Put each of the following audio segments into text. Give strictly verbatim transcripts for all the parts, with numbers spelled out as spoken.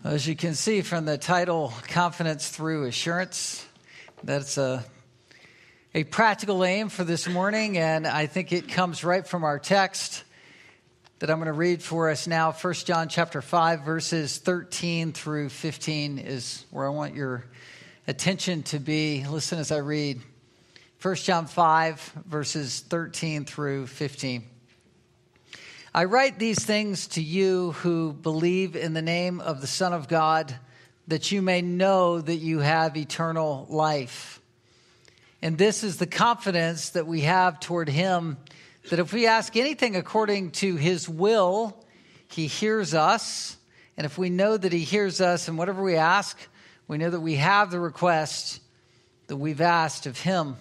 As you can see from the title, Confidence Through Assurance, that's a, a practical aim for this morning, and I think it comes right from our text that I'm going to read for us now. First John chapter five, verses thirteen through fifteen is where I want your attention to be. Listen as I read. First John five, verses thirteen through fifteen. I write these things to you who believe in the name of the Son of God, that you may know that you have eternal life. And this is the confidence that we have toward him, that if we ask anything according to his will, he hears us. And if we know that he hears us and whatever we ask, we know that we have the request that we've asked of him.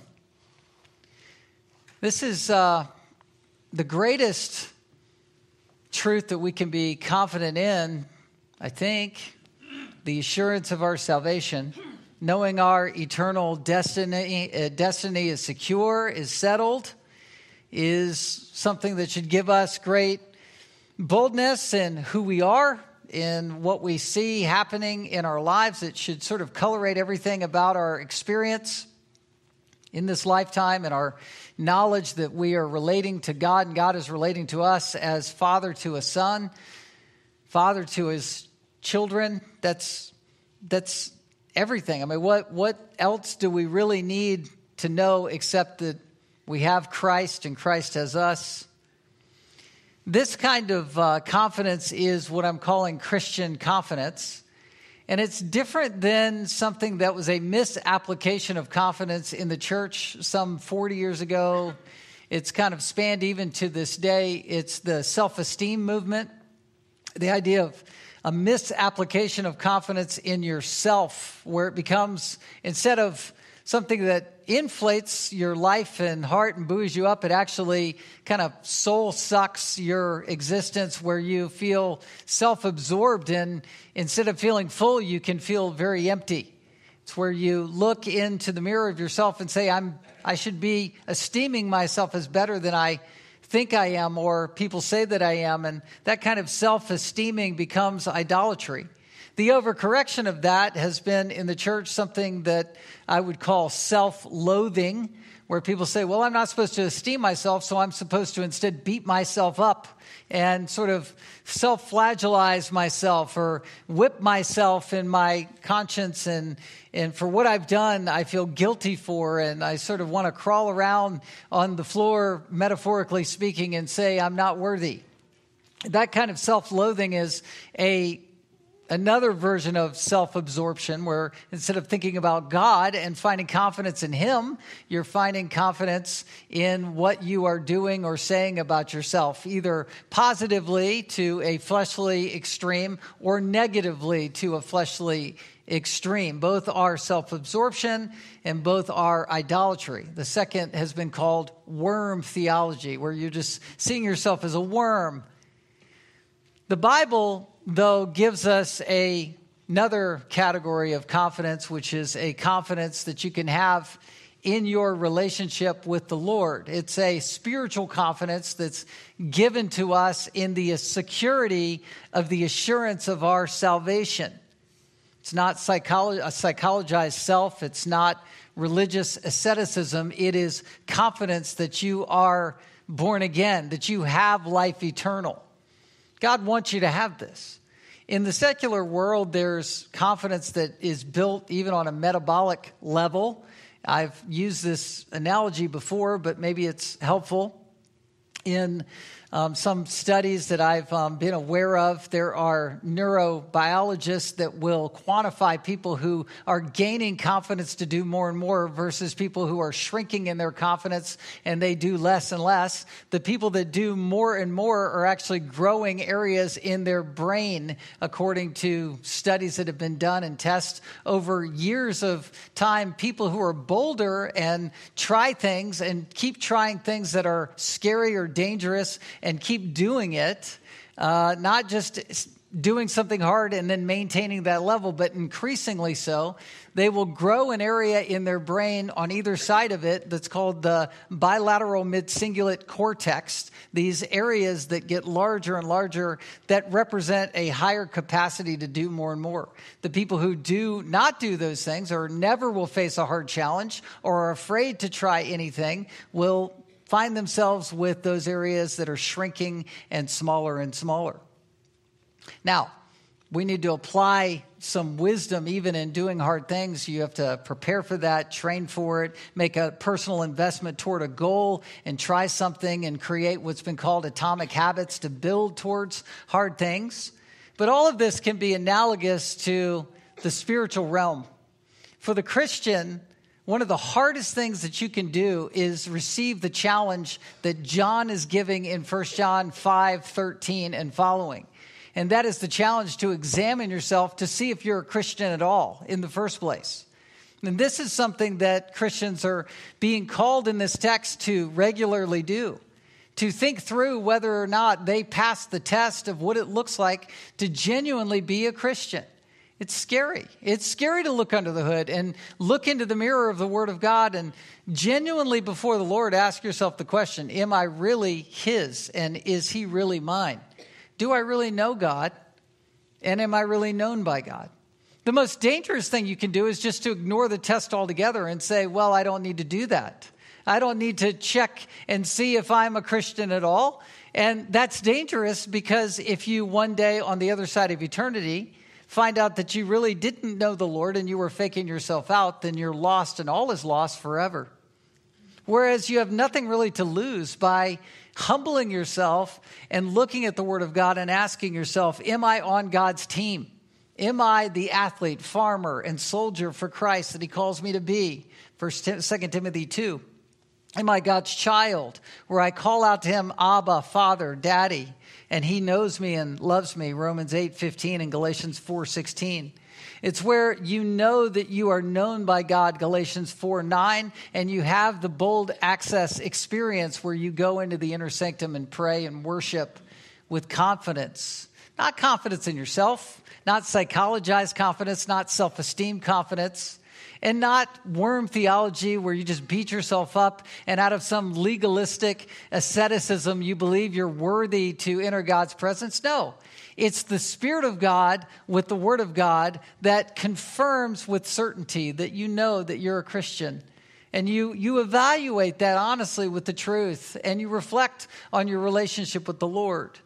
This is uh, the greatest truth that we can be confident in, I think, the assurance of our salvation, knowing our eternal destiny, uh, destiny is secure, is settled, is something that should give us great boldness in who we are, in what we see happening in our lives. It should sort of colorate everything about our experience in this lifetime and our knowledge that we are relating to God and God is relating to us as father to a son, father to his children. That's that's everything. I mean, what what else do we really need to know except that we have Christ and Christ has us? This kind of uh, confidence is what I'm calling Christian confidence. And it's different than something that was a misapplication of confidence in the church some forty years ago. It's kind of spanned even to this day. It's the self-esteem movement, the idea of a misapplication of confidence in yourself, where it becomes, instead of something that inflates your life and heart and buoys you up, it actually kind of soul sucks your existence, where you feel self-absorbed, and instead of feeling full, you can feel very empty. It's where you look into the mirror of yourself and say, I'm, I should be esteeming myself as better than I think I am, or people say that I am, and that kind of self-esteeming becomes idolatry. The overcorrection of that has been in the church something that I would call self-loathing, where people say, well, I'm not supposed to esteem myself, so I'm supposed to instead beat myself up and sort of self-flagellize myself or whip myself in my conscience. And, and for what I've done, I feel guilty for, and I sort of want to crawl around on the floor, metaphorically speaking, and say, I'm not worthy. That kind of self-loathing is a Another version of self-absorption, where instead of thinking about God and finding confidence in him, you're finding confidence in what you are doing or saying about yourself, either positively to a fleshly extreme or negatively to a fleshly extreme. Both are self-absorption and both are idolatry. The second has been called worm theology, where you're just seeing yourself as a worm. The Bible, though, gives us a, another category of confidence, which is a confidence that you can have in your relationship with the Lord. It's a spiritual confidence that's given to us in the security of the assurance of our salvation. It's not psycholo- a psychologized self. It's not religious asceticism. It is confidence that you are born again, that you have life eternal. God wants you to have this. In the secular world, there's confidence that is built even on a metabolic level. I've used this analogy before, but maybe it's helpful. In um, some studies that I've um, been aware of, there are neurobiologists that will quantify people who are gaining confidence to do more and more versus people who are shrinking in their confidence and they do less and less. The people that do more and more are actually growing areas in their brain, according to studies that have been done and tests over years of time. People who are bolder and try things and keep trying things that are scary or dangerous and keep doing it, uh, not just doing something hard and then maintaining that level, but increasingly so, they will grow an area in their brain on either side of it that's called the bilateral mid-cingulate cortex, these areas that get larger and larger that represent a higher capacity to do more and more. The people who do not do those things or never will face a hard challenge or are afraid to try anything will find themselves with those areas that are shrinking and smaller and smaller. Now, we need to apply some wisdom even in doing hard things. You have to prepare for that, train for it, make a personal investment toward a goal, and try something and create what's been called atomic habits to build towards hard things. But all of this can be analogous to the spiritual realm. For the Christian, one of the hardest things that you can do is receive the challenge that John is giving in First John five thirteen and following. And that is the challenge to examine yourself to see if you're a Christian at all in the first place. And this is something that Christians are being called in this text to regularly do, to think through whether or not they pass the test of what it looks like to genuinely be a Christian. It's scary. It's scary to look under the hood and look into the mirror of the Word of God and genuinely before the Lord ask yourself the question, am I really His and is He really mine? Do I really know God? And am I really known by God? The most dangerous thing you can do is just to ignore the test altogether and say, well, I don't need to do that. I don't need to check and see if I'm a Christian at all. And that's dangerous because if you one day on the other side of eternity find out that you really didn't know the Lord and you were faking yourself out, then you're lost and all is lost forever. Whereas you have nothing really to lose by humbling yourself and looking at the Word of God and asking yourself, am I on God's team? Am I the athlete, farmer, and soldier for Christ that He calls me to be? First, Second Timothy two. Am I God's child, where I call out to Him, Abba, Father, Daddy, and He knows me and loves me? Romans eight fifteen and Galatians four sixteen. It's where you know that you are known by God, Galatians four nine, and you have the bold access experience where you go into the inner sanctum and pray and worship with confidence. Not confidence in yourself, not psychologized confidence, not self-esteem confidence, and not worm theology where you just beat yourself up and out of some legalistic asceticism you believe you're worthy to enter God's presence. No. It's the Spirit of God with the Word of God that confirms with certainty that you know that you're a Christian. And you, you evaluate that honestly with the truth, and you reflect on your relationship with the Lord.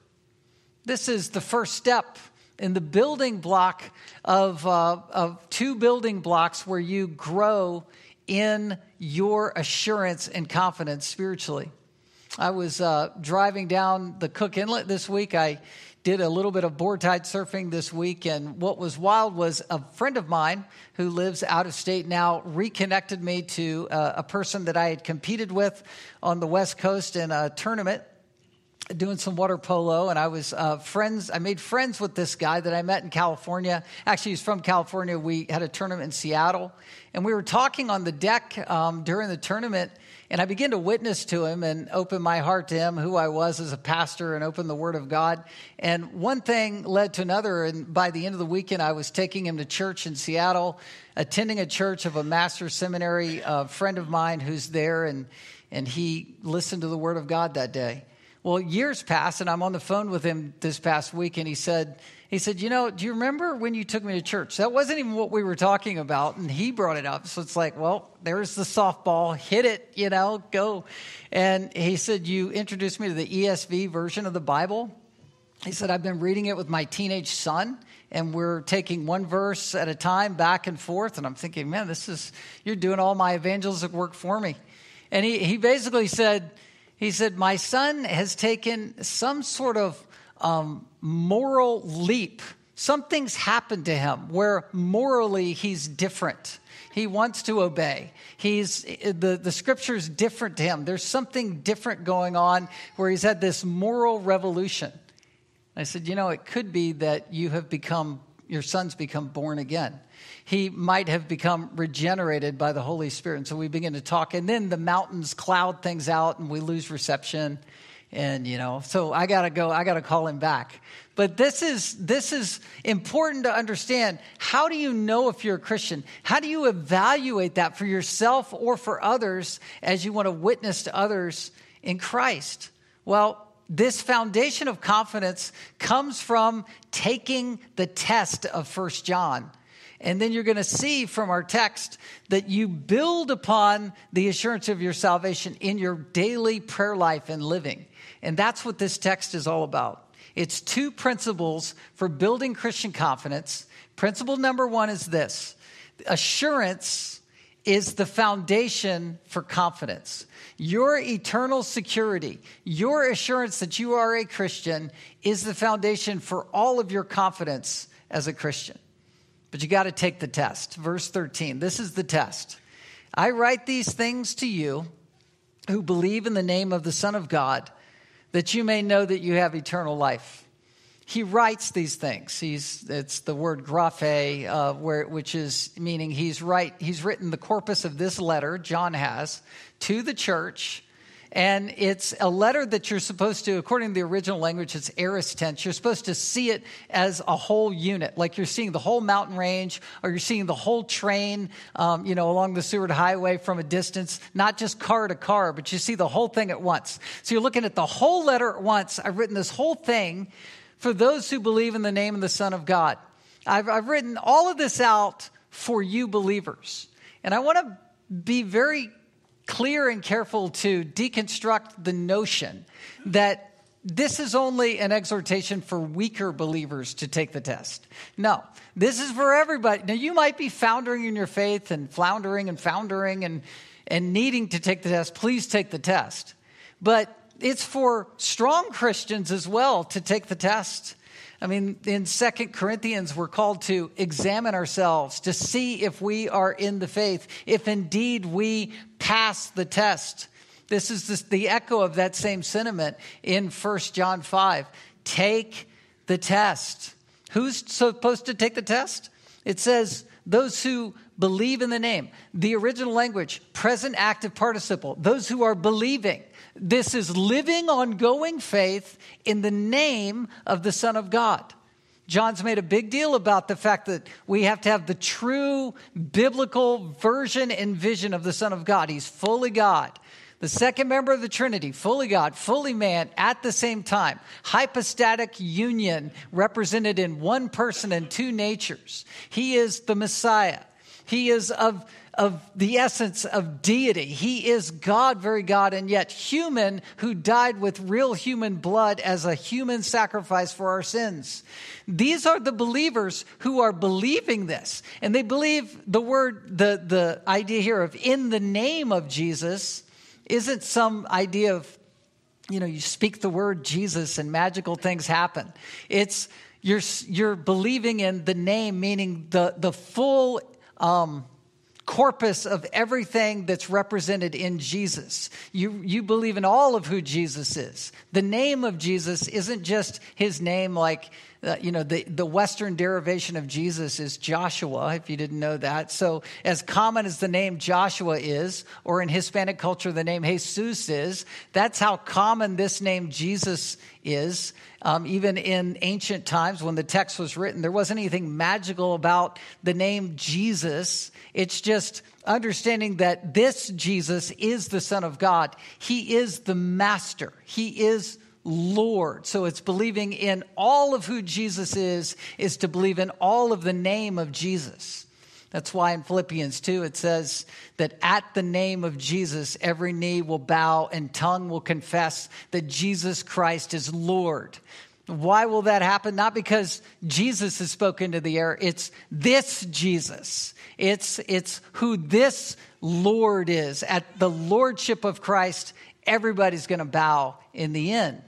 This is the first step in the building block of, uh, of two building blocks where you grow in your assurance and confidence spiritually. I was uh, driving down the Cook Inlet this week. I did a little bit of board tide surfing this week, and what was wild was a friend of mine who lives out of state now reconnected me to uh, a person that I had competed with on the West Coast in a tournament doing some water polo, and I was uh, friends. I made friends with this guy that I met in California. Actually, he's from California. We had a tournament in Seattle, and we were talking on the deck um, during the tournament, and I began to witness to him and open my heart to him, who I was as a pastor, and open the Word of God. And one thing led to another, and by the end of the weekend, I was taking him to church in Seattle, attending a church of a master's seminary uh, friend of mine who's there, and and he listened to the Word of God that day. Well, years passed, and I'm on the phone with him this past week, and he said, he said, you know, do you remember when you took me to church? That wasn't even what we were talking about, and he brought it up. So it's like, well, there's the softball. Hit it, you know, go. And he said, you introduced me to the E S V version of the Bible. He said, I've been reading it with my teenage son, and we're taking one verse at a time back and forth. And I'm thinking, man, this is, you're doing all my evangelistic work for me. And he, he basically said, He said, my son has taken some sort of um, moral leap. Something's happened to him where morally he's different. He wants to obey. He's the, the scripture's different to him. There's something different going on where he's had this moral revolution. I said, you know, it could be that you have become, your son's become born again. He might have become regenerated by the Holy Spirit. And so we begin to talk, and then the mountains cloud things out and we lose reception. And, you know, so I got to go, I got to call him back. But this is this is important to understand. How do you know if you're a Christian? How do you evaluate that for yourself or for others as you want to witness to others in Christ? Well, this foundation of confidence comes from taking the test of First John. And then you're going to see from our text that you build upon the assurance of your salvation in your daily prayer life and living. And that's what this text is all about. It's two principles for building Christian confidence. Principle number one is this: assurance is the foundation for confidence. Your eternal security, your assurance that you are a Christian is the foundation for all of your confidence as a Christian. But you got to take the test. Verse thirteen, this is the test. I write these things to you who believe in the name of the Son of God, that you may know that you have eternal life. He writes these things. He's it's the word graphe, uh, where which is meaning he's right. He's written the corpus of this letter. John has to the church, and it's a letter that you're supposed to, according to the original language, it's aorist tense. You're supposed to see it as a whole unit, like you're seeing the whole mountain range, or you're seeing the whole train, um, you know, along the Seward Highway from a distance, not just car to car, but you see the whole thing at once. So you're looking at the whole letter at once. I've written this whole thing for those who believe in the name of the Son of God. I've, I've written all of this out for you believers. And I want to be very clear and careful to deconstruct the notion that this is only an exhortation for weaker believers to take the test. No, this is for everybody. Now, you might be foundering in your faith and floundering and foundering and, and needing to take the test. Please take the test. But it's for strong Christians as well to take the test. I mean, in Second Corinthians, we're called to examine ourselves to see if we are in the faith, if indeed we pass the test. This is this, the echo of that same sentiment in First John five. Take the test. Who's supposed to take the test? It says those who believe in the name. The original language, present active participle. Those who are believing. This is living ongoing faith in the name of the Son of God. John's made a big deal about the fact that we have to have the true biblical version and vision of the Son of God. He's fully God. The second member of the Trinity, fully God, fully man at the same time. Hypostatic union represented in one person and two natures. He is the Messiah. He is of of the essence of deity. He is God, very God, and yet human, who died with real human blood as a human sacrifice for our sins. These are the believers who are believing this. And they believe the word, the, the idea here of in the name of Jesus isn't some idea of, you know, you speak the word Jesus and magical things happen. It's you're you're believing in the name, meaning the, the full um corpus of everything that's represented in Jesus. You you believe in all of who Jesus is. The name of Jesus isn't just his name like, uh, you know, the, the Western derivation of Jesus is Joshua, if you didn't know that. So as common as the name Joshua is, or in Hispanic culture, the name Jesus is, that's how common this name Jesus is. Um, even in ancient times when the text was written, there wasn't anything magical about the name Jesus. It's just understanding that this Jesus is the Son of God. He is the Master. He is Lord. So it's believing in all of who Jesus is, is to believe in all of the name of Jesus. That's why in Philippians two, it says that at the name of Jesus, every knee will bow and tongue will confess that Jesus Christ is Lord. Why will that happen? Not because Jesus has spoken to the air. It's this Jesus. It's, it's who this Lord is. At the lordship of Christ, everybody's going to bow in the end.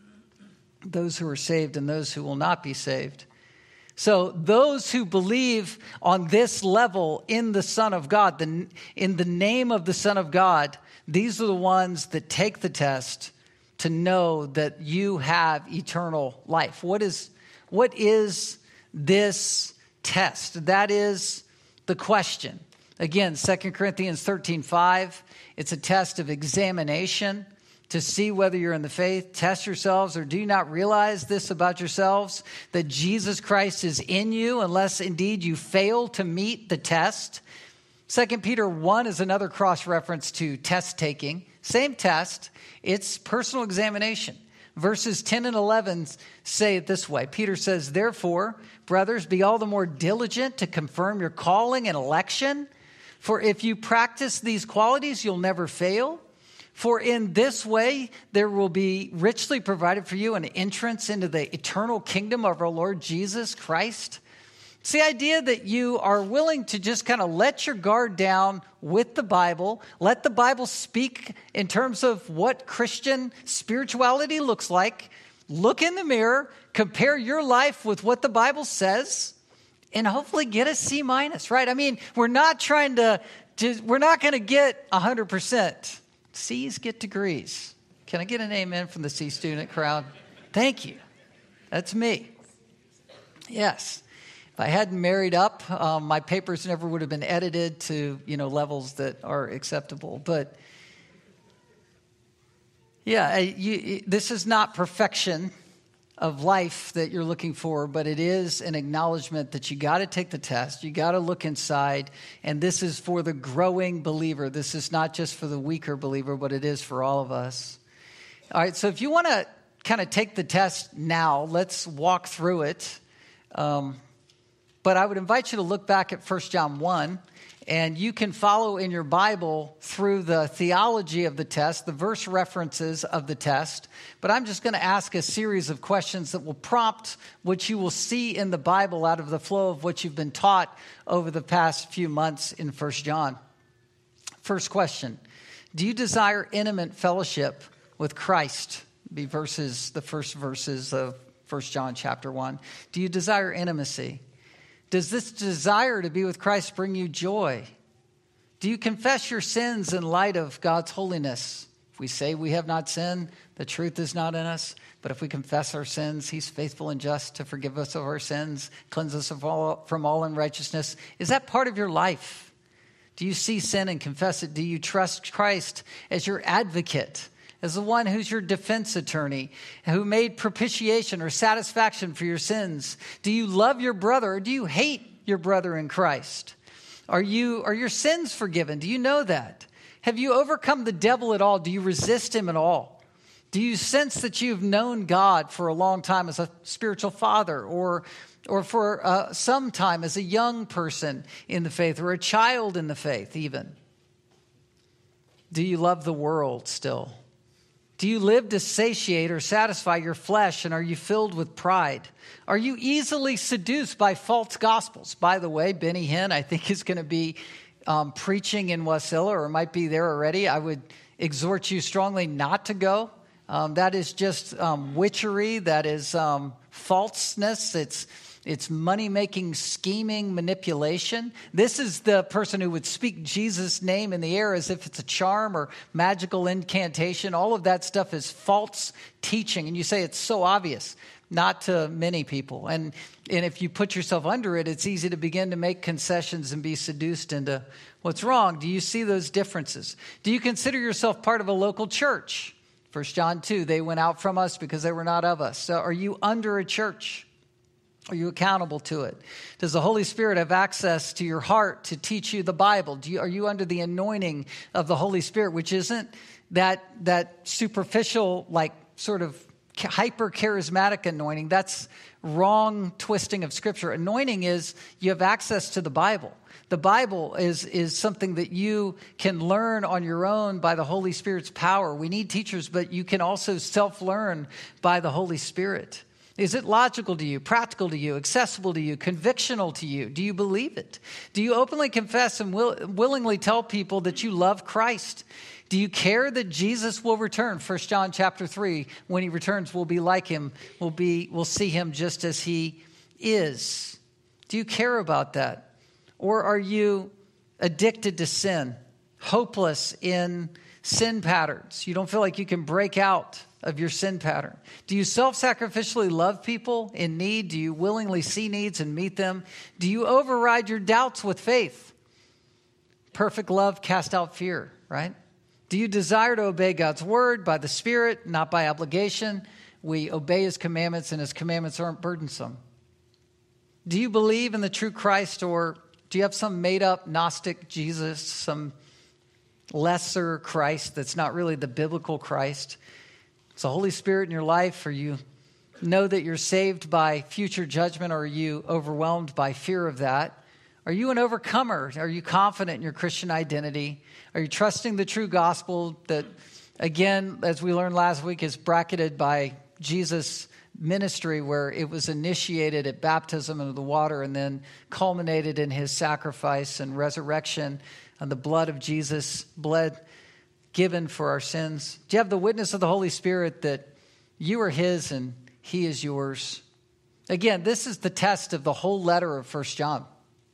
Those who are saved and those who will not be saved. So those who believe on this level in the Son of God, the, in the name of the Son of God, these are the ones that take the test to know that you have eternal life. What is, what is this test? That is the question. Again, Second Corinthians thirteen five, it's a test of examination. to see whether you're in the faith? Test yourselves, or do you not realize this about yourselves, that Jesus Christ is in you, unless indeed you fail to meet the test? Second Peter one is another cross-reference to test taking. Same test, it's personal examination. Verses ten and eleven say it this way. Peter says, therefore, brothers, be all the more diligent to confirm your calling and election. For if you practice these qualities, you'll never fail. For in this way, there will be richly provided for you an entrance into the eternal kingdom of our Lord Jesus Christ. It's the idea that you are willing to just kind of let your guard down with the Bible, let the Bible speak in terms of what Christian spirituality looks like, look in the mirror, compare your life with what the Bible says, and hopefully get a C minus, right? I mean, we're not trying to, just, we're not going to get one hundred percent. C's get degrees. Can I get an amen from the C student crowd? Thank you. That's me. Yes. If I hadn't married up, um, my papers never would have been edited to, you know, levels that are acceptable. But yeah, you, this is not perfection of life that you're looking for, but it is an acknowledgement that you got to take the test. You got to look inside. And this is for the growing believer. This is not just for the weaker believer, but it is for all of us. All right, so if you want to kind of take the test now, let's walk through it. Um, but I would invite you to look back at First John one. And you can follow in your Bible through the theology of the test, the verse references of the test. But I'm just going to ask a series of questions that will prompt what you will see in the Bible out of the flow of what you've been taught over the past few months in First John. First question, do you desire intimate fellowship with Christ? Be verses, the first verses of First John chapter one. Do you desire intimacy? Does this desire to be with Christ bring you joy? Do you confess your sins in light of God's holiness? If we say we have not sinned, the truth is not in us. But if we confess our sins, he's faithful and just to forgive us of our sins, cleanse us of all, from all unrighteousness. Is that part of your life? Do you see sin and confess it? Do you trust Christ as your advocate, as the one who's your defense attorney, who made propitiation or satisfaction for your sins? Do you love your brother, or do you hate your brother in Christ? Are you are your sins forgiven? Do you know that? Have you overcome the devil at all? Do you resist him at all? Do you sense that you've known God for a long time as a spiritual father, or or for uh, some time as a young person in the faith, or a child in the faith even? Do you love the world still? Do you live to satiate or satisfy your flesh, and are you filled with pride? Are you easily seduced by false gospels? By the way, Benny Hinn, I think, is going to be um, preaching in Wasilla, or might be there already. I would exhort you strongly not to go. Um, that is just um, witchery. That is um, falseness. It's It's money-making, scheming manipulation. This is the person who would speak Jesus' name in the air as if it's a charm or magical incantation. All of that stuff is false teaching. And you say it's so obvious. Not to many people. And, and if you put yourself under it, it's easy to begin to make concessions and be seduced into what's wrong. Do you see those differences? Do you consider yourself part of a local church? First John two, they went out from us because they were not of us. So are you under a church? Are you accountable to it? Does the Holy Spirit have access to your heart to teach you the Bible? Do you, are you under the anointing of the Holy Spirit, which isn't that that superficial, like sort of hyper charismatic anointing? That's wrong twisting of Scripture. Anointing is you have access to the Bible. The Bible is, is something that you can learn on your own by the Holy Spirit's power. We need teachers, but you can also self-learn by the Holy Spirit. Is it logical to you, practical to you, accessible to you, convictional to you? Do you believe it? Do you openly confess and will, willingly tell people that you love Christ? Do you care that Jesus will return? First John chapter three, when he returns, we'll be like him. We'll be, we'll see him just as he is. Do you care about that? Or are you addicted to sin, hopeless in sin patterns? You don't feel like you can break out of your sin pattern. Do you self-sacrificially love people in need? Do you willingly see needs and meet them? Do you override your doubts with faith? Perfect love casts out fear, right? Do you desire to obey God's word by the Spirit, not by obligation? We obey his commandments, and his commandments aren't burdensome. Do you believe in the true Christ, or do you have some made-up Gnostic Jesus, some lesser Christ that's not really the biblical Christ? It's the Holy Spirit in your life, or you know that you're saved by future judgment, or are you overwhelmed by fear of that? Are you an overcomer? Are you confident in your Christian identity? Are you trusting the true gospel that, again, as we learned last week, is bracketed by Jesus' ministry, where it was initiated at baptism into the water and then culminated in his sacrifice and resurrection and the blood of Jesus, blood given for our sins? Do you have the witness of the Holy Spirit that you are his and he is yours? Again, this is the test of the whole letter of First John.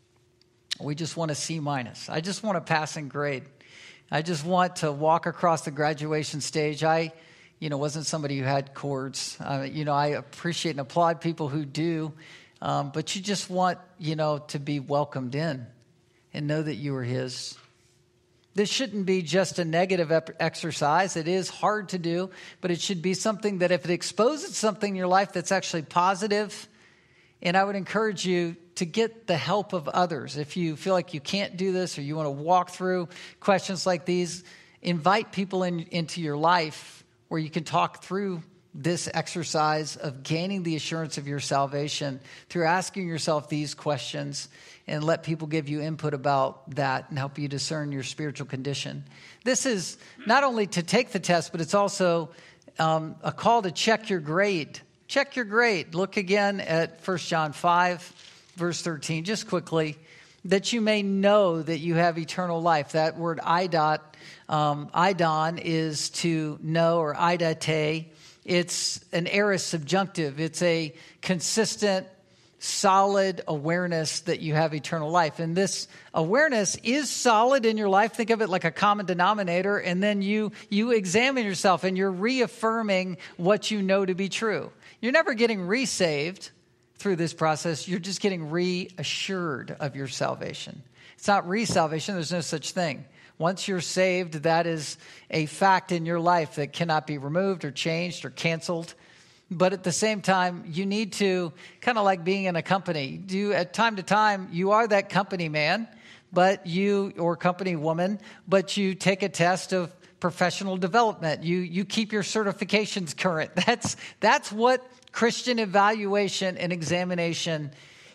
We just want a C minus. I just want a passing grade. I just want to walk across the graduation stage. I, you know, wasn't somebody who had chords. Uh, you know, I appreciate and applaud people who do. Um, but you just want, you know, to be welcomed in and know that you are his. This shouldn't be just a negative ep- exercise. It is hard to do, but it should be something that if it exposes something in your life that's actually positive, and I would encourage you to get the help of others. If you feel like you can't do this, or you want to walk through questions like these, invite people in, into your life where you can talk through this exercise of gaining the assurance of your salvation through asking yourself these questions, and let people give you input about that and help you discern your spiritual condition. This is not only to take the test, but it's also um, a call to check your grade. Check your grade. Look again at First John five, verse thirteen, just quickly, that you may know that you have eternal life. That word idot, um, idon is to know, or idate. It's an aorist subjunctive. It's a consistent, solid awareness that you have eternal life. And this awareness is solid in your life. Think of it like a common denominator. And then you, you examine yourself and you're reaffirming what you know to be true. You're never getting resaved through this process. You're just getting reassured of your salvation. It's not re-salvation. There's no such thing. Once you're saved, that is a fact in your life that cannot be removed or changed or canceled. But at the same time, you need to, kind of like being in a company, do at time to time, you are that company man, but you, or company woman, but you take a test of professional development. You you keep your certifications current. That's that's what Christian evaluation and examination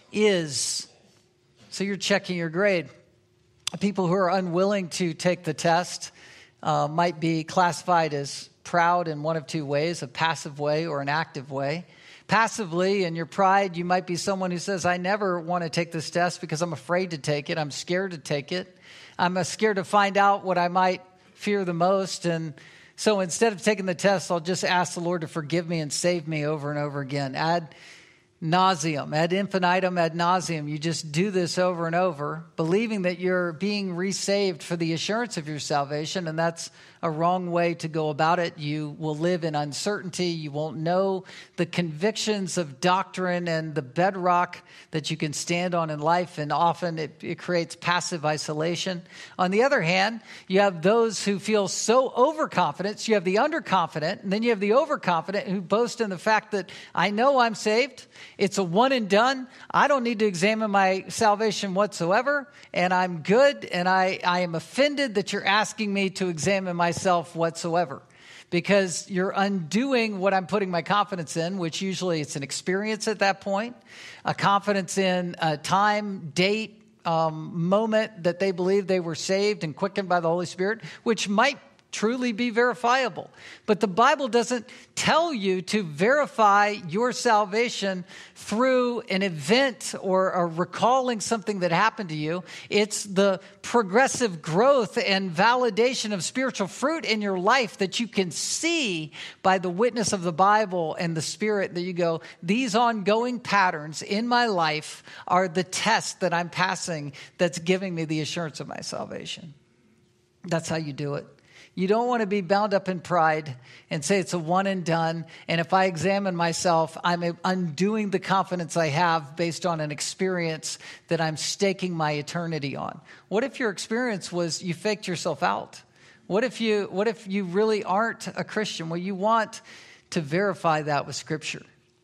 is. So you're checking your grade. People who are unwilling to take the test uh, might be classified as proud in one of two ways, a passive way or an active way. Passively, in your pride, you might be someone who says, I never want to take this test because I'm afraid to take it. I'm scared to take it. I'm scared to find out what I might fear the most. And so instead of taking the test, I'll just ask the Lord to forgive me and save me over and over again. Ad nauseum, ad infinitum, ad nauseum. You just do this over and over, believing that you're being resaved for the assurance of your salvation, and that's a wrong way to go about it. You will live in uncertainty. You won't know the convictions of doctrine and the bedrock that you can stand on in life, and often it, it creates passive isolation. On the other hand, you have those who feel so overconfident. So you have the underconfident, and then you have the overconfident who boast in the fact that I know I'm saved. It's a one and done. I don't need to examine my salvation whatsoever, and I'm good, and I, I am offended that you're asking me to examine myself whatsoever, because you're undoing what I'm putting my confidence in, which usually it's an experience at that point, a confidence in a time, date, um, moment that they believe they were saved and quickened by the Holy Spirit, which might truly be verifiable. But the Bible doesn't tell you to verify your salvation through an event or a recalling something that happened to you. It's the progressive growth and validation of spiritual fruit in your life that you can see by the witness of the Bible and the Spirit, that you go, these ongoing patterns in my life are the test that I'm passing that's giving me the assurance of my salvation. That's how you do it. You don't want to be bound up in pride and say it's a one and done. And if I examine myself, I'm undoing the confidence I have based on an experience that I'm staking my eternity on. What if your experience was you faked yourself out? What if you, what if you really aren't a Christian? Well, you want to verify that with Scripture.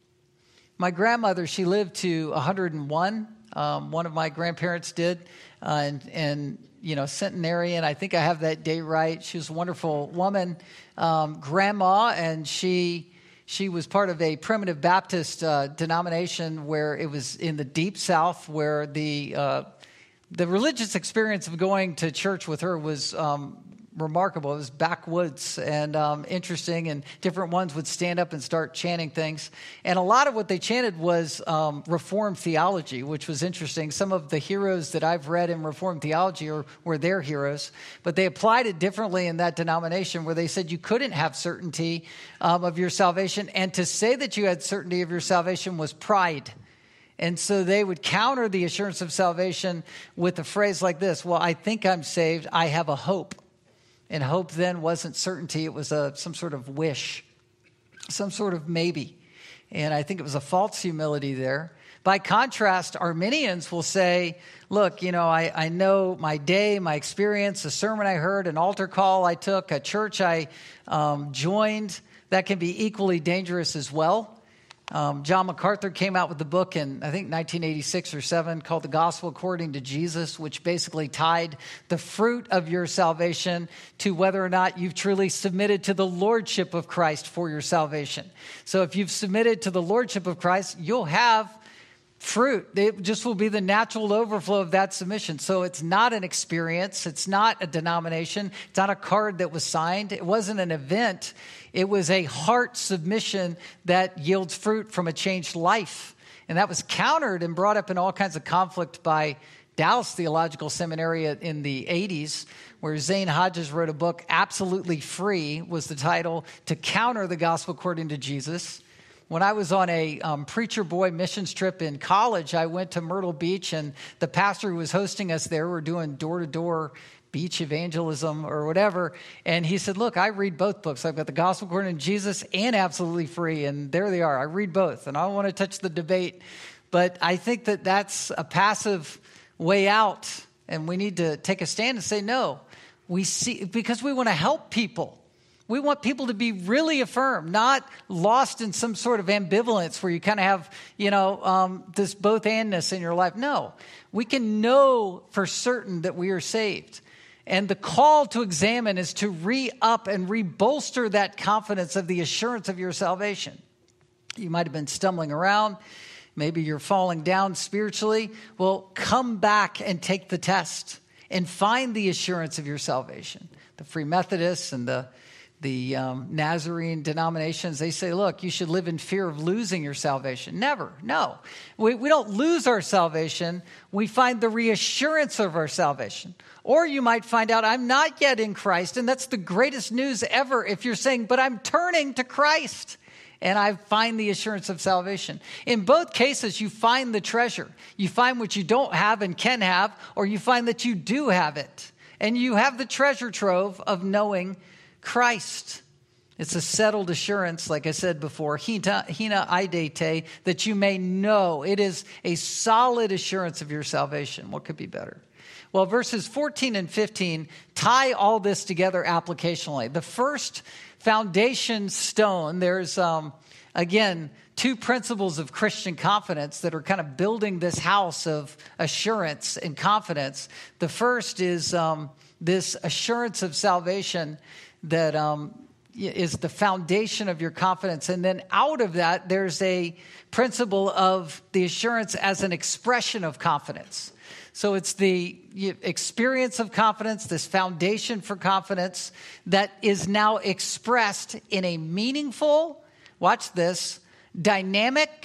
My grandmother, she lived to one hundred and one. Um, one of my grandparents did, uh, and, and, you know, centenarian. I think I have that day right. She was a wonderful woman, um, grandma, and she she was part of a primitive Baptist uh, denomination where it was in the deep South, where the uh, the religious experience of going to church with her was um, remarkable. It was backwoods and um, interesting, and different ones would stand up and start chanting things. And a lot of what they chanted was um, Reformed theology, which was interesting. Some of the heroes that I've read in Reformed theology are, were their heroes, but they applied it differently in that denomination, where they said you couldn't have certainty um, of your salvation, and to say that you had certainty of your salvation was pride. And so they would counter the assurance of salvation with a phrase like this: well, I think I'm saved, I have a hope. And hope then wasn't certainty. It was a, some sort of wish, some sort of maybe. And I think it was a false humility there. By contrast, Arminians will say, look, you know, I, I know my day, my experience, a sermon I heard, an altar call I took, a church I um, joined, that can be equally dangerous as well. Um, John MacArthur came out with a book in, I think, nineteen eighty-six or seven called The Gospel According to Jesus, which basically tied the fruit of your salvation to whether or not you've truly submitted to the lordship of Christ for your salvation. So if you've submitted to the lordship of Christ, you'll have fruit. It just will be the natural overflow of that submission. So it's not an experience. It's not a denomination. It's not a card that was signed. It wasn't an event. It was a heart submission that yields fruit from a changed life. And that was countered and brought up in all kinds of conflict by Dallas Theological Seminary in the eighties, where Zane Hodges wrote a book, Absolutely Free was the title, to counter the gospel according to Jesus. When I was on a um, preacher boy missions trip in college, I went to Myrtle Beach, and the pastor who was hosting us there, we're doing door-to-door beach evangelism or whatever. And he said, look, I read both books. I've got the Gospel According to Jesus and Absolutely Free. And there they are. I read both. And I don't want to touch the debate. But I think that that's a passive way out. And we need to take a stand and say, no, we see, because we want to help people. We want people to be really affirmed, not lost in some sort of ambivalence where you kind of have, you know, um, this both andness in your life. No, we can know for certain that we are saved. And the call to examine is to re-up and re-bolster that confidence of the assurance of your salvation. You might have been stumbling around. Maybe you're falling down spiritually. Well, come back and take the test and find the assurance of your salvation. The Free Methodists and the The um, Nazarene denominations, they say, look, you should live in fear of losing your salvation. Never, no. We, we don't lose our salvation. We find the reassurance of our salvation. Or you might find out, I'm not yet in Christ, and that's the greatest news ever if you're saying, but I'm turning to Christ, and I find the assurance of salvation. In both cases, you find the treasure. You find what you don't have and can have, or you find that you do have it. And you have the treasure trove of knowing Christ. It's a settled assurance, like I said before, hina, hina idete, that you may know. It is a solid assurance of your salvation. What could be better? Well, verses fourteen and fifteen tie all this together applicationally. The first foundation stone, there's, um, again, two principles of Christian confidence that are kind of building this house of assurance and confidence. The first is um, this assurance of salvation that um, is the foundation of your confidence. And then out of that, there's a principle of the assurance as an expression of confidence. So it's the experience of confidence, this foundation for confidence that is now expressed in a meaningful, watch this, dynamic,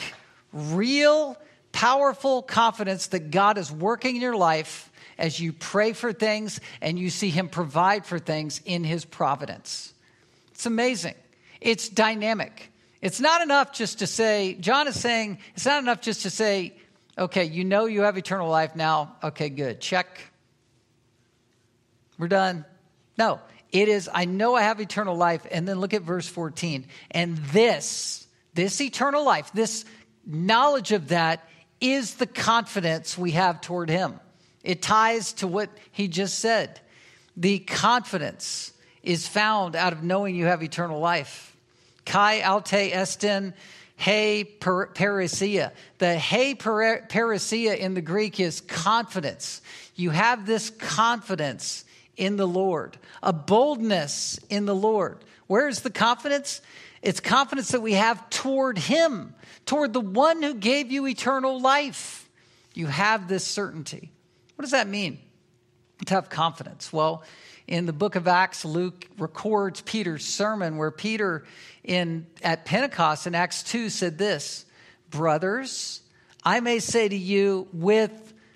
real, powerful confidence that God is working in your life as you pray for things and you see him provide for things in his providence. It's amazing. It's dynamic. It's not enough just to say, John is saying, it's not enough just to say, okay, you know you have eternal life now. Okay, good. Check. We're done. No, it is, I know I have eternal life. And then look at verse fourteen. And this, this eternal life, this knowledge of that is the confidence we have toward him. It ties to what he just said. The confidence is found out of knowing you have eternal life. Kai alte estin he parousia. The he parousia in the Greek is confidence. You have this confidence in the Lord, a boldness in the Lord. Where is the confidence? It's confidence that we have toward him, toward the one who gave you eternal life. You have this certainty. What does that mean to have confidence? Well, in the book of Acts, Luke records Peter's sermon where Peter in at Pentecost in Acts two said this, brothers, I may say to you with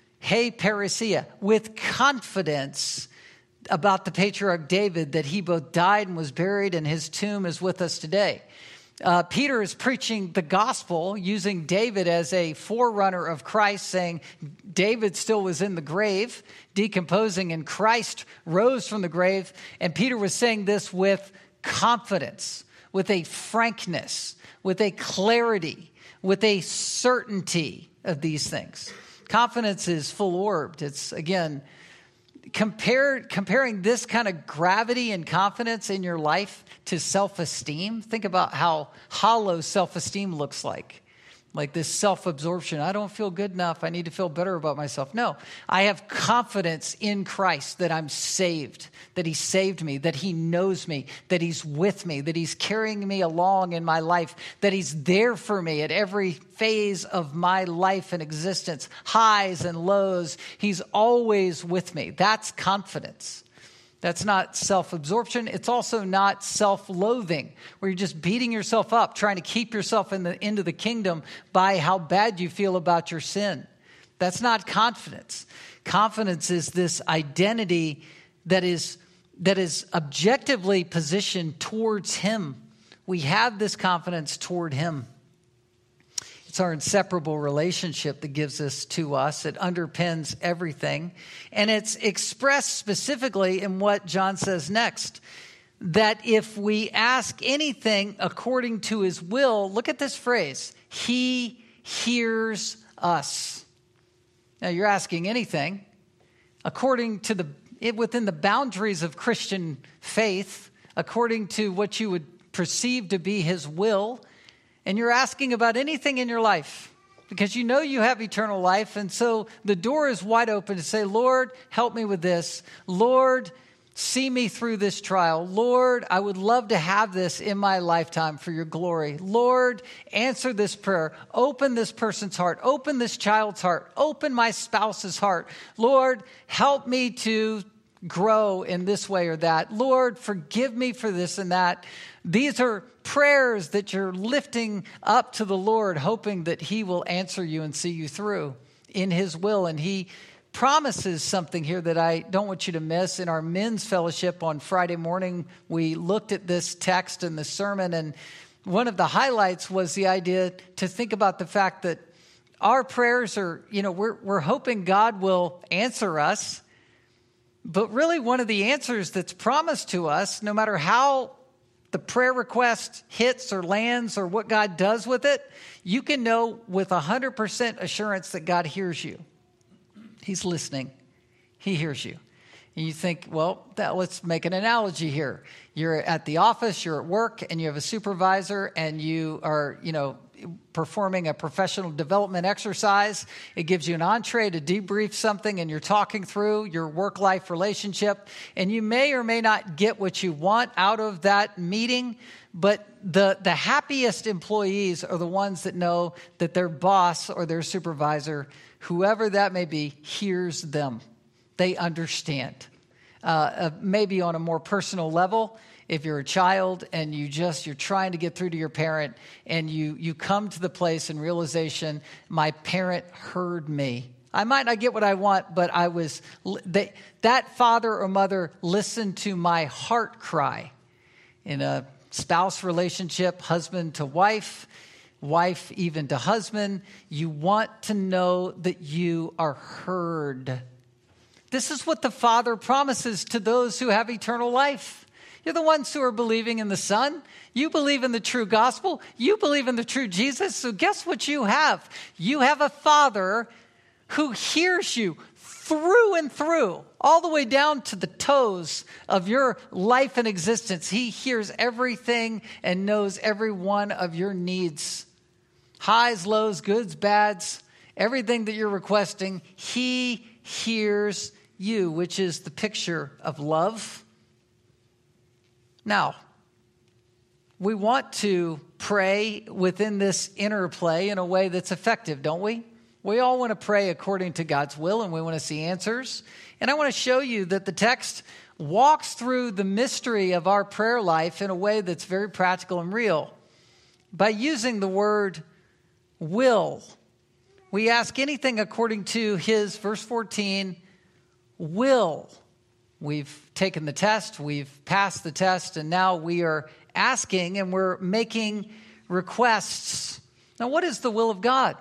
he parousia, with confidence about the patriarch David, that he both died and was buried and his tomb is with us today. Uh, Peter is preaching the gospel using David as a forerunner of Christ, saying David still was in the grave, decomposing, and Christ rose from the grave. And Peter was saying this with confidence, with a frankness, with a clarity, with a certainty of these things. Confidence is full-orbed. It's, again, Compare, comparing this kind of gravity and confidence in your life to self-esteem. Think about how hollow self-esteem looks like. Like this self-absorption. I don't feel good enough. I need to feel better about myself. No, I have confidence in Christ that I'm saved, that he saved me, that he knows me, that he's with me, that he's carrying me along in my life, that he's there for me at every phase of my life and existence, highs and lows. He's always with me. That's confidence. That's not self-absorption. It's also not self-loathing, where you're just beating yourself up, trying to keep yourself in the, into the kingdom by how bad you feel about your sin. That's not confidence. Confidence is this identity that is, that is objectively positioned towards him. We have this confidence toward him. It's our inseparable relationship that gives this to us. It underpins everything. And it's expressed specifically in what John says next. That if we ask anything according to his will, look at this phrase, he hears us. Now you're asking anything according to the, within the boundaries of Christian faith, according to what you would perceive to be his will. And you're asking about anything in your life because you know you have eternal life. And so the door is wide open to say, Lord, help me with this. Lord, see me through this trial. Lord, I would love to have this in my lifetime for your glory. Lord, answer this prayer. Open this person's heart. Open this child's heart. Open my spouse's heart. Lord, help me to grow in this way or that. Lord, forgive me for this and that. These are prayers that you're lifting up to the Lord, hoping that he will answer you and see you through in his will. And he promises something here that I don't want you to miss. In our men's fellowship on Friday morning, we looked at this text and the sermon, and one of the highlights was the idea to think about the fact that our prayers are, you know, we're, we're hoping God will answer us. But really one of the answers that's promised to us, no matter how the prayer request hits or lands or what God does with it, you can know with one hundred percent assurance that God hears you. He's listening. He hears you. And you think, well, that, let's make an analogy here. You're at the office, you're at work, and you have a supervisor, and you are, you know, performing a professional development exercise. It gives you an entree to debrief something, and you're talking through your work-life relationship, and you may or may not get what you want out of that meeting, but the, the happiest employees are the ones that know that their boss or their supervisor, whoever that may be, hears them. They understand. Uh, uh, maybe on a more personal level, if you're a child and you just, you're trying to get through to your parent and you, you come to the place and realization, my parent heard me. I might not get what I want, but I was, they, that father or mother listened to my heart cry. In a spouse relationship, husband to wife, wife even to husband, you want to know that you are heard. This is what the Father promises to those who have eternal life. You're the ones who are believing in the Son. You believe in the true gospel. You believe in the true Jesus. So guess what you have? You have a Father who hears you through and through, all the way down to the toes of your life and existence. He hears everything and knows every one of your needs. Highs, lows, goods, bads, everything that you're requesting, he hears you, which is the picture of love. Now, we want to pray within this interplay in a way that's effective, don't we? We all want to pray according to God's will, and we want to see answers. And I want to show you that the text walks through the mystery of our prayer life in a way that's very practical and real. By using the word will, we ask anything according to his, verse fourteen, will. We've taken the test, we've passed the test, and now we are asking and we're making requests. Now, what is the will of God?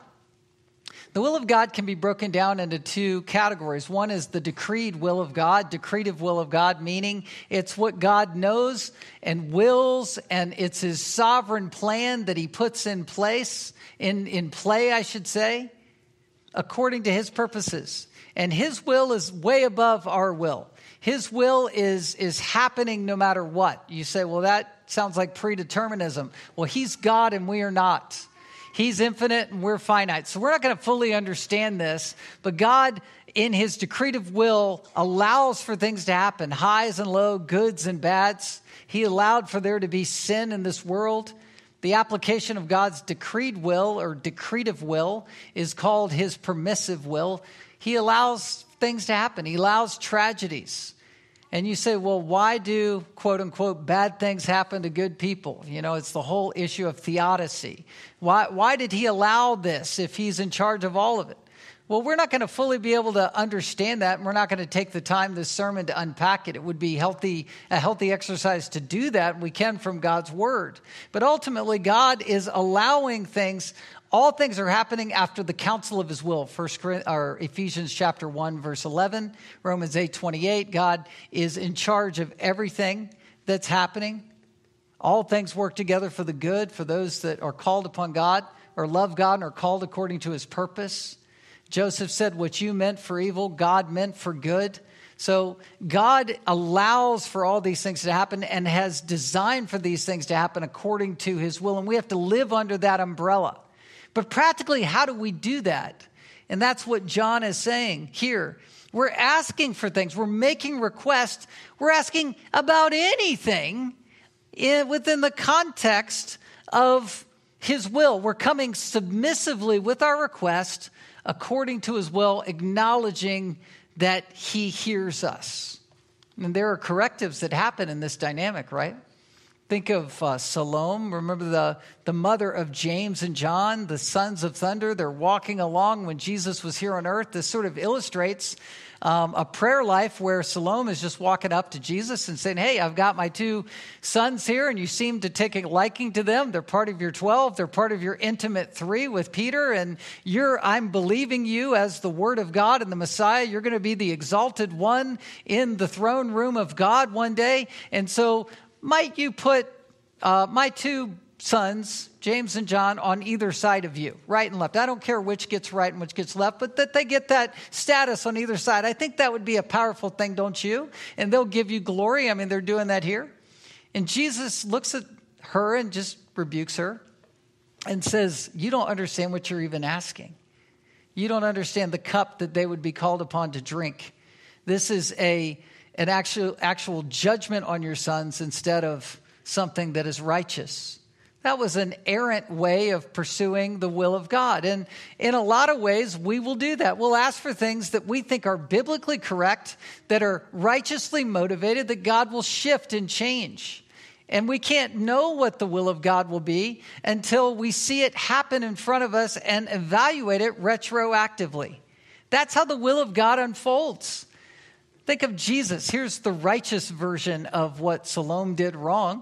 The will of God can be broken down into two categories. One is the decreed will of God, decretive will of God, meaning it's what God knows and wills, and it's his sovereign plan that he puts in place, in, in play, I should say, according to his purposes. And his will is way above our will. His will is, is happening no matter what. You say, well, that sounds like predeterminism. Well, he's God and we are not. He's infinite and we're finite. So we're not going to fully understand this, but God in his decretive will allows for things to happen, highs and lows, goods and bads. He allowed for there to be sin in this world. The application of God's decreed will or decretive will is called his permissive will. He allows things to happen. He allows tragedies. And you say, well, why do, quote unquote, bad things happen to good people? You know, it's the whole issue of theodicy. Why, why did he allow this if he's in charge of all of it? Well, we're not going to fully be able to understand that, and we're not going to take the time this sermon to unpack it. It would be healthy, a healthy exercise to do that, and we can from God's word. But ultimately, God is allowing things. All things are happening after the counsel of his will. First, or Ephesians chapter one, verse eleven, Romans eight twenty-eight. God is in charge of everything that's happening. All things work together for the good for those that are called upon God or love God and are called according to his purpose. Joseph said, what you meant for evil, God meant for good. So God allows for all these things to happen and has designed for these things to happen according to his will. And we have to live under that umbrella. But practically, how do we do that? And that's what John is saying here. We're asking for things. We're making requests. We're asking about anything in, within the context of his will. We're coming submissively with our request according to his will, acknowledging that he hears us. And there are correctives that happen in this dynamic, right? Think of uh, Salome. Remember the, the mother of James and John, the sons of thunder. They're walking along when Jesus was here on earth. This sort of illustrates um, a prayer life where Salome is just walking up to Jesus and saying, hey, I've got my two sons here, and you seem to take a liking to them. They're part of your twelve. They're part of your intimate three with Peter, and you're I'm believing you as the word of God and the Messiah. You're going to be the exalted one in the throne room of God one day. And so might you put uh, my two sons, James and John, on either side of you, right and left? I don't care which gets right and which gets left, but that they get that status on either side. I think that would be a powerful thing, don't you? And they'll give you glory. I mean, they're doing that here. And Jesus looks at her and just rebukes her and says, you don't understand what you're even asking. You don't understand the cup that they would be called upon to drink. This is a an actual actual judgment on your sons instead of something that is righteous. That was an errant way of pursuing the will of God. And in a lot of ways, we will do that. We'll ask for things that we think are biblically correct, that are righteously motivated, that God will shift and change. And we can't know what the will of God will be until we see it happen in front of us and evaluate it retroactively. That's how the will of God unfolds. Think of Jesus. Here's the righteous version of what Salome did wrong.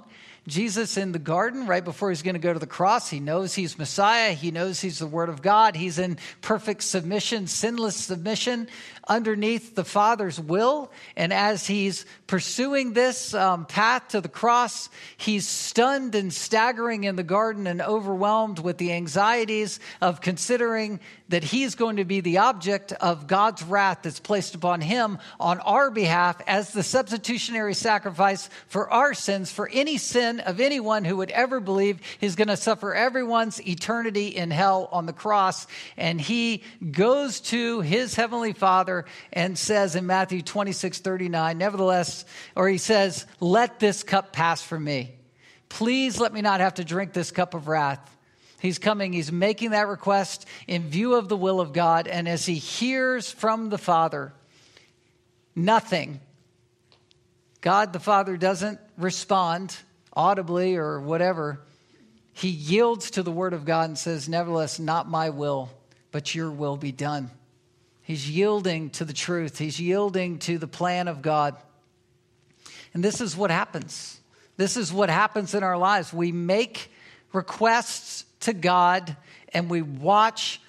Jesus in the garden right before he's going to go to the cross. He knows he's Messiah. He knows he's the Word of God. He's in perfect submission, sinless submission underneath the Father's will. And as he's pursuing this um, path to the cross, he's stunned and staggering in the garden and overwhelmed with the anxieties of considering that he's going to be the object of God's wrath that's placed upon him on our behalf as the substitutionary sacrifice for our sins, for any sin of anyone who would ever believe. He's going to suffer everyone's eternity in hell on the cross. And he goes to his heavenly Father and says in Matthew twenty-six thirty-nine, nevertheless, or he says, let this cup pass from me. Please let me not have to drink this cup of wrath. He's coming, he's making that request in view of the will of God. And as he hears from the Father, nothing, God the Father doesn't respond audibly or whatever. He yields to the word of God and says, nevertheless, not my will, but your will be done. He's yielding to the truth. He's yielding to the plan of God. And this is what happens. This is what happens in our lives. We make requests to God and we watch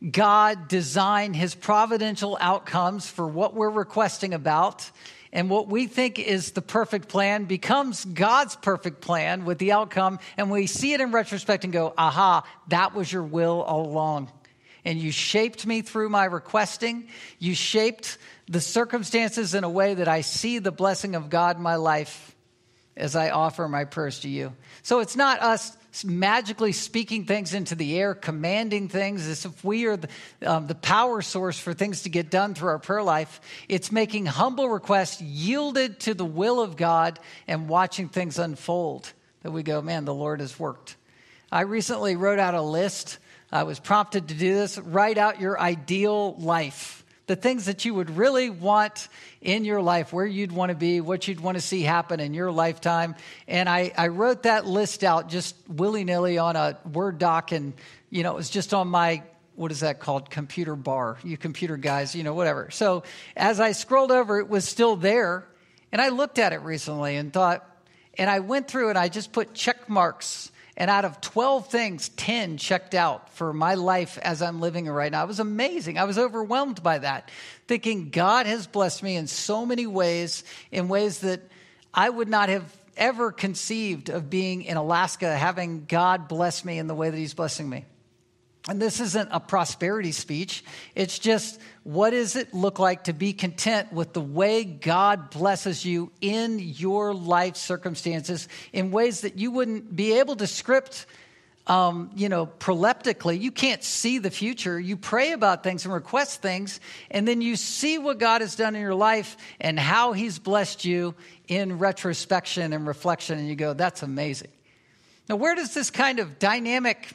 God design his providential outcomes for what we're requesting about. And what we think is the perfect plan becomes God's perfect plan with the outcome. And we see it in retrospect and go, aha, that was your will all along. And you shaped me through my requesting. You shaped the circumstances in a way that I see the blessing of God in my life as I offer my prayers to you. So it's not us magically speaking things into the air, commanding things as if we are the, um, the power source for things to get done through our prayer life. It's making humble requests yielded to the will of God and watching things unfold that we go, man, the Lord has worked. I recently wrote out a list. I was prompted to do this. Write out your ideal life. The things that you would really want in your life, where you'd want to be, what you'd want to see happen in your lifetime. And I, I wrote that list out just willy-nilly on a Word doc. And, you know, it was just on my, what is that called? Computer bar. You computer guys, you know, whatever. So as I scrolled over, it was still there. And I looked at it recently and thought, and I went through and I just put check marks. And out of twelve things, ten checked out for my life as I'm living it right now. It was amazing. I was overwhelmed by that, thinking God has blessed me in so many ways, in ways that I would not have ever conceived of being in Alaska, having God bless me in the way that he's blessing me. And this isn't a prosperity speech. It's just, what does it look like to be content with the way God blesses you in your life circumstances in ways that you wouldn't be able to script, um, you know, proleptically. You can't see the future. You pray about things and request things, and then you see what God has done in your life and how he's blessed you in retrospection and reflection, and you go, that's amazing. Now, where does this kind of dynamic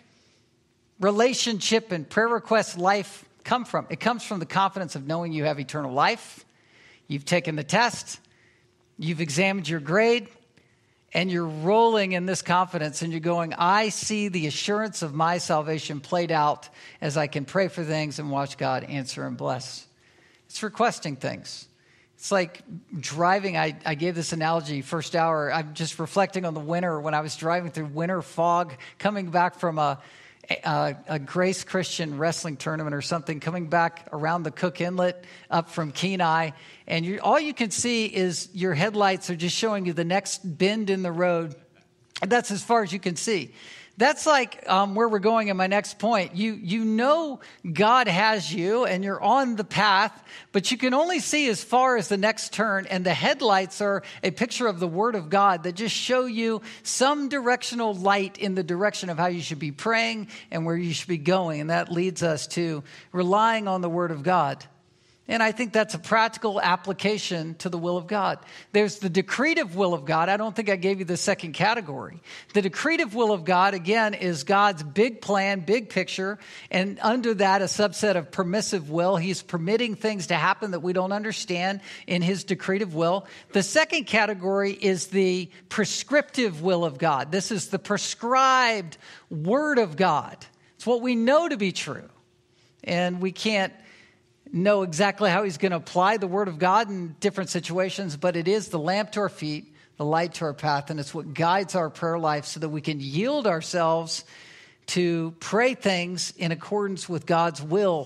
relationship and prayer request life come from? It comes from the confidence of knowing you have eternal life. You've taken the test. You've examined your grade. And you're rolling in this confidence. And you're going, I see the assurance of my salvation played out as I can pray for things and watch God answer and bless. It's requesting things. It's like driving. I, I gave this analogy first hour. I'm just reflecting on the winter when I was driving through winter fog, coming back from a A, a Grace Christian wrestling tournament or something, coming back around the Cook Inlet up from Kenai, and you, all you can see is your headlights are just showing you the next bend in the road. And that's as far as you can see. That's like um, where we're going in my next point. You you know God has you and you're on the path, but you can only see as far as the next turn. And the headlights are a picture of the Word of God that just show you some directional light in the direction of how you should be praying and where you should be going. And that leads us to relying on the Word of God. And I think that's a practical application to the will of God. There's the decretive will of God. I don't think I gave you the second category. The decretive will of God, again, is God's big plan, big picture. And under that, a subset of permissive will. He's permitting things to happen that we don't understand in his decretive will. The second category is the prescriptive will of God. This is the prescribed word of God. It's what we know to be true. And we can't know exactly how he's going to apply the word of God in different situations, but it is the lamp to our feet, the light to our path, and it's what guides our prayer life so that we can yield ourselves to pray things in accordance with God's will.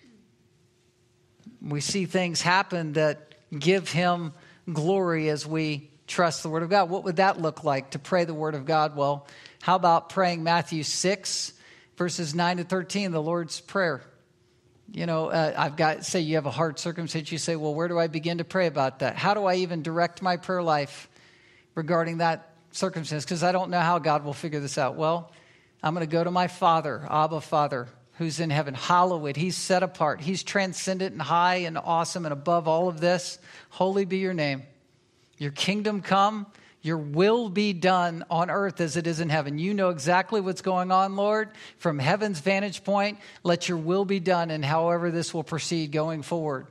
We see things happen that give him glory as we trust the word of God. What would that look like to pray the word of God? Well, how about praying Matthew six, verses nine to thirteen, the Lord's Prayer? You know, uh, I've got, say you have a hard circumstance, you say, well, where do I begin to pray about that? How do I even direct my prayer life regarding that circumstance? Because I don't know how God will figure this out. Well, I'm going to go to my Father, Abba Father, who's in heaven. Hallowed. He's set apart. He's transcendent and high and awesome and above all of this. Holy be your name. Your kingdom come. Your will be done on earth as it is in heaven. You know exactly what's going on, Lord. From heaven's vantage point, let your will be done and however this will proceed going forward.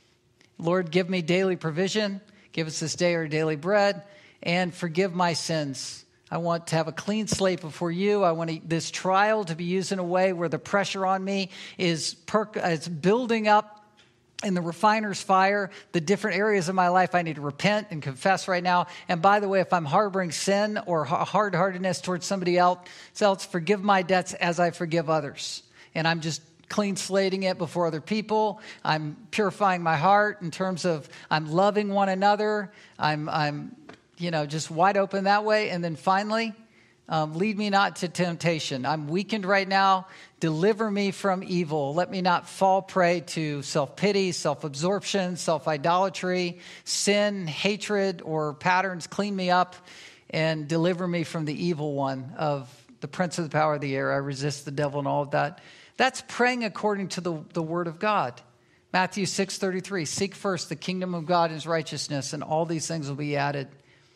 Lord, give me daily provision. Give us this day our daily bread and forgive my sins. I want to have a clean slate before you. I want to, this trial to be used in a way where the pressure on me is perk, it's building up in the refiner's fire, the different areas of my life I need to repent and confess right now. And by the way, if I'm harboring sin or hard-heartedness towards somebody else, else, forgive my debts as I forgive others. And I'm just clean slating it before other people. I'm purifying my heart in terms of I'm loving one another. I'm, I'm, you know, just wide open that way. And then finally, um, lead me not to temptation. I'm weakened right now. Deliver me from evil. Let me not fall prey to self-pity, self-absorption, self-idolatry, sin, hatred, or patterns. Clean me up and deliver me from the evil one of the prince of the power of the air. I resist the devil and all of that. That's praying according to the, the word of God. Matthew six thirty-three, seek first the kingdom of God and his righteousness, and all these things will be added.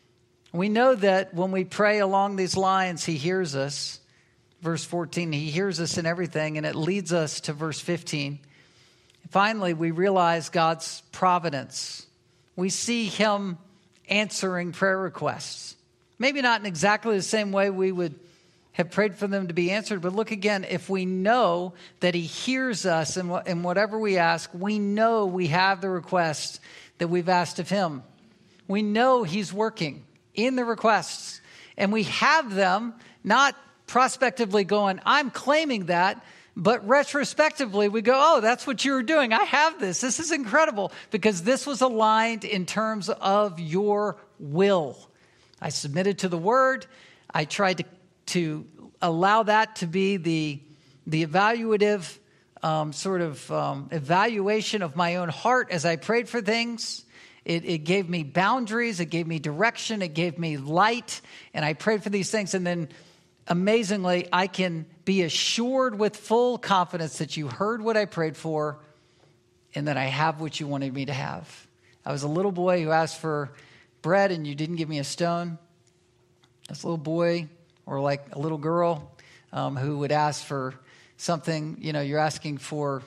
We know that when we pray along these lines, he hears us. Verse fourteen, he hears us in everything, and it leads us to verse fifteen. Finally, we realize God's providence. We see him answering prayer requests. Maybe not in exactly the same way we would have prayed for them to be answered, but look again, if we know that he hears us in, wh- in whatever we ask, we know we have the request that we've asked of him. We know he's working in the requests, and we have them not prospectively going, I'm claiming that, but retrospectively we go, oh, that's what you were doing. I have this. This is incredible because this was aligned in terms of your will. I submitted to the word. I tried to, to allow that to be the, the evaluative um, sort of um, evaluation of my own heart as I prayed for things. It, it gave me boundaries. It gave me direction. It gave me light. And I prayed for these things. And then amazingly, I can be assured with full confidence that you heard what I prayed for and that I have what you wanted me to have. I was a little boy who asked for bread and you didn't give me a stone. I was a little boy or like a little girl um, who would ask for something. You know, you're asking for,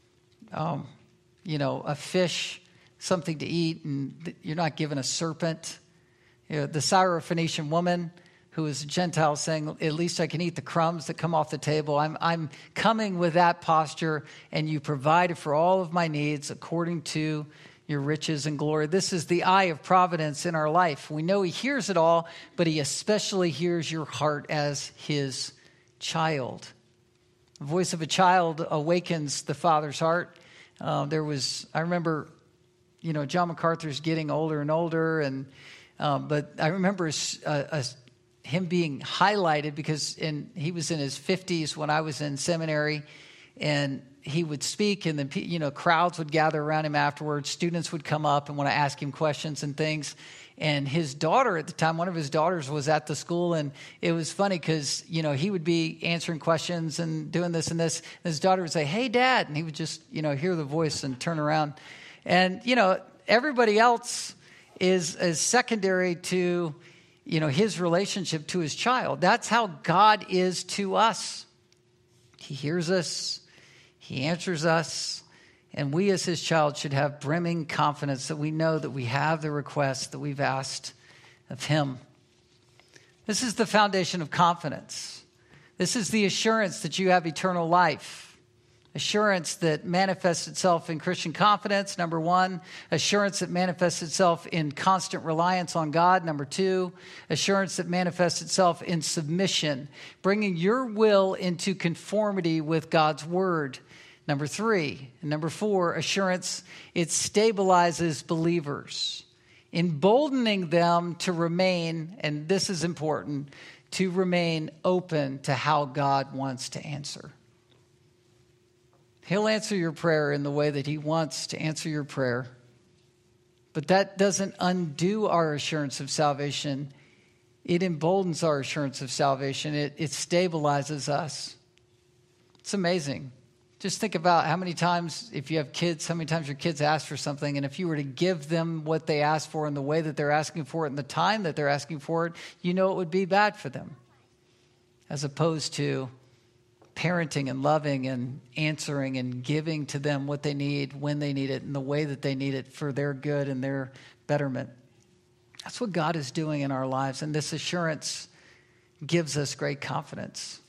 um, you know, a fish, something to eat, and you're not given a serpent. You know, the Syrophoenician woman who is a Gentile saying, at least I can eat the crumbs that come off the table. I'm, I'm coming with that posture, and you provided for all of my needs according to your riches and glory. This is the eye of providence in our life. We know he hears it all, but he especially hears your heart as his child. The voice of a child awakens the father's heart. Uh, there was, I remember, you know, John MacArthur's getting older and older, and um, but I remember a, a him being highlighted because in, he was in his fifties when I was in seminary, and he would speak, and then, you know, crowds would gather around him afterwards. Students would come up and want to ask him questions and things. And his daughter at the time, one of his daughters was at the school, and it was funny because, you know, he would be answering questions and doing this and this. And his daughter would say, "Hey, Dad," and he would just, you know, hear the voice and turn around. And, you know, everybody else is, is secondary to, you know, his relationship to his child. That's how God is to us. He hears us. He answers us. And we as his child should have brimming confidence that we know that we have the request that we've asked of him. This is the foundation of confidence. This is the assurance that you have eternal life. Assurance that manifests itself in Christian confidence, number one. Assurance that manifests itself in constant reliance on God, number two. Assurance that manifests itself in submission, bringing your will into conformity with God's word, number three. And number four, assurance, it stabilizes believers, emboldening them to remain, and this is important, to remain open to how God wants to answer. He'll answer your prayer in the way that he wants to answer your prayer. But that doesn't undo our assurance of salvation. It emboldens our assurance of salvation. It, it stabilizes us. It's amazing. Just think about how many times, if you have kids, how many times your kids ask for something, and if you were to give them what they asked for in the way that they're asking for it and the time that they're asking for it, you know it would be bad for them. As opposed to parenting and loving and answering and giving to them what they need when they need it in the way that they need it for their good and their betterment. That's what God is doing in our lives, and this assurance gives us great confidence.